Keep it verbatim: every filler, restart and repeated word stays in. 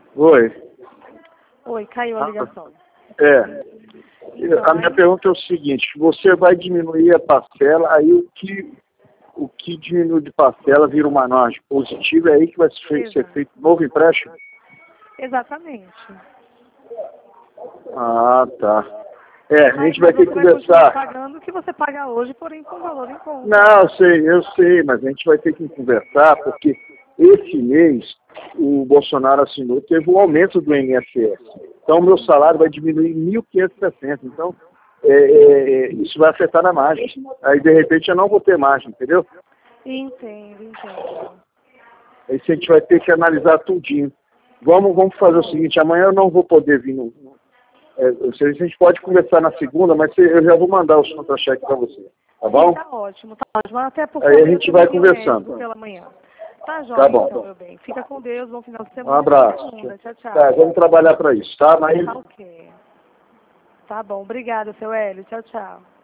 Oi. Oi, caiu a ligação. É. Então, A minha aí- pergunta é o seguinte, você vai diminuir a parcela, aí o que, o que diminui de parcela vira uma margem positiva, é aí que vai ser feito, ser Exato. feito novo empréstimo? Exatamente. Ah, tá. É, a Mas, gente vai mas ter você que vai continuar conversar. pagando o que você paga hoje, porém com valor em conta. Não, eu sei, eu sei, mas a gente vai ter que conversar, porque esse mês o Bolsonaro assinou, teve um aumento do I N S S. Então, o meu salário vai diminuir em mil quinhentos e sessenta. Então, é, é, isso vai afetar na margem. Aí, de repente, eu não vou ter margem, entendeu? Entendo, entendo. Aí a gente vai ter que analisar tudinho. Vamos, vamos fazer o seguinte, amanhã eu não vou poder vir no... É, a gente pode conversar na segunda, mas eu já vou mandar os contra-cheques para você. Tá bom? Tá ótimo, tá ótimo. Até porque Aí a eu gente tenho vai um conversando. médico pela manhã. Tá Tá jóia, bom. então, meu bem. Fica com Deus, bom final de Um semana. abraço. Até segunda. Tchau, tchau. Tá, vamos trabalhar para isso, tá? Mas Tá ok. Tá bom, obrigada, seu Hélio. Tchau, tchau.